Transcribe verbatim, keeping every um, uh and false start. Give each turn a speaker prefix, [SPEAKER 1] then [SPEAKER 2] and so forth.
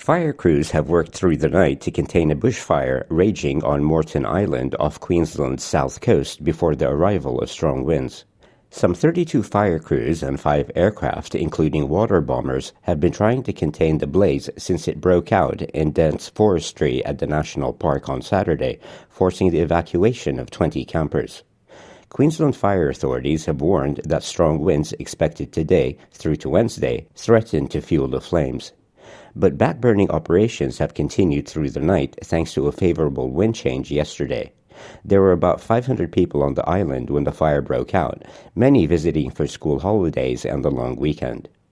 [SPEAKER 1] Fire crews have worked through the night to contain a bushfire raging on Moreton Island off Queensland's south coast before the arrival of strong winds. Some thirty-two fire crews and five aircraft, including water bombers, have been trying to contain the blaze since it broke out in dense forestry at the national park on Saturday, forcing the evacuation of twenty campers. Queensland fire authorities have warned that strong winds expected today through to Wednesday threaten to fuel the flames. But backburning operations have continued through the night thanks to a favorable wind change yesterday. There were about five hundred people on the island when the fire broke out, many visiting for school holidays and the long weekend.